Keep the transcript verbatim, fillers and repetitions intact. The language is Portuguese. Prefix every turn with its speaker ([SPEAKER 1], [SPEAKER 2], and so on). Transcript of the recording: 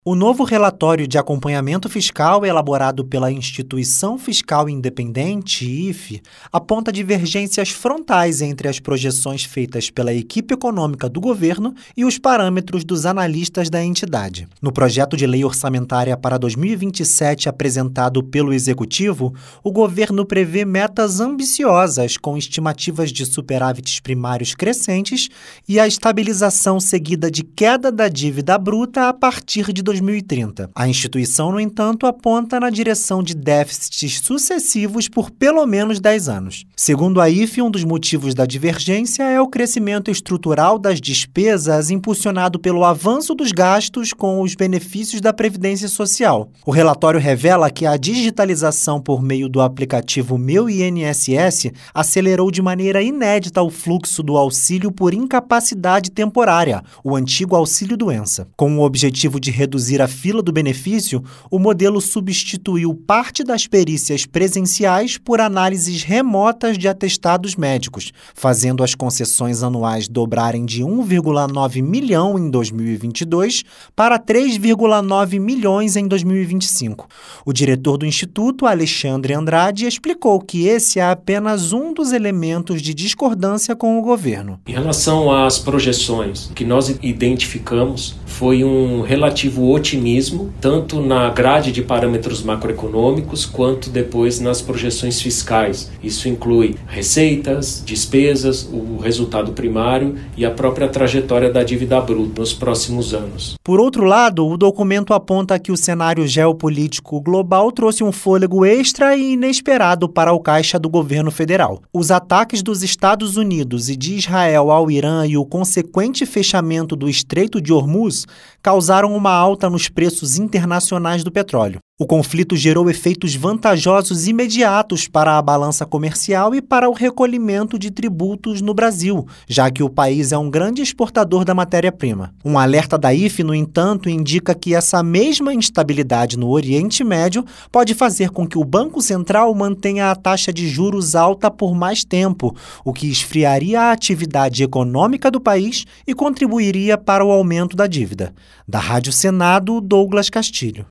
[SPEAKER 1] O novo relatório de acompanhamento fiscal elaborado pela Instituição Fiscal Independente, I F E, aponta divergências frontais entre as projeções feitas pela equipe econômica do governo e os parâmetros dos analistas da entidade. No projeto de lei orçamentária para dois mil e vinte e sete apresentado pelo Executivo, o governo prevê metas ambiciosas com estimativas de superávites primários crescentes e a estabilização seguida de queda da dívida bruta a partir de dois mil e trinta. A instituição, no entanto, aponta na direção de déficits sucessivos por pelo menos dez anos. Segundo a I F E, um dos motivos da divergência é o crescimento estrutural das despesas impulsionado pelo avanço dos gastos com os benefícios da Previdência Social. O relatório revela que a digitalização por meio do aplicativo Meu I N S S acelerou de maneira inédita o fluxo do auxílio por incapacidade temporária, o antigo auxílio-doença. Com o objetivo de reduzir a fila do benefício, o modelo substituiu parte das perícias presenciais por análises remotas de atestados médicos, fazendo as concessões anuais dobrarem de um vírgula nove milhão em dois mil e vinte e dois para três vírgula nove milhões em dois mil e vinte e cinco. O diretor do Instituto, Alexandre Andrade, explicou que esse é apenas um dos elementos de discordância com o governo.
[SPEAKER 2] Em relação às projeções, o que nós identificamos foi um relativo otimismo, tanto na grade de parâmetros macroeconômicos, quanto depois nas projeções fiscais. Isso inclui receitas, despesas, o resultado primário e a própria trajetória da dívida bruta nos próximos anos.
[SPEAKER 1] Por outro lado, o documento aponta que o cenário geopolítico global trouxe um fôlego extra e inesperado para o caixa do governo federal. Os ataques dos Estados Unidos e de Israel ao Irã e o consequente fechamento do Estreito de Hormuz causaram uma alta nos preços internacionais do petróleo. O conflito gerou efeitos vantajosos imediatos para a balança comercial e para o recolhimento de tributos no Brasil, já que o país é um grande exportador da matéria-prima. Um alerta da I F E, no entanto, indica que essa mesma instabilidade no Oriente Médio pode fazer com que o Banco Central mantenha a taxa de juros alta por mais tempo, o que esfriaria a atividade econômica do país e contribuiria para o aumento da dívida. Da Rádio Senado, Douglas Castilho.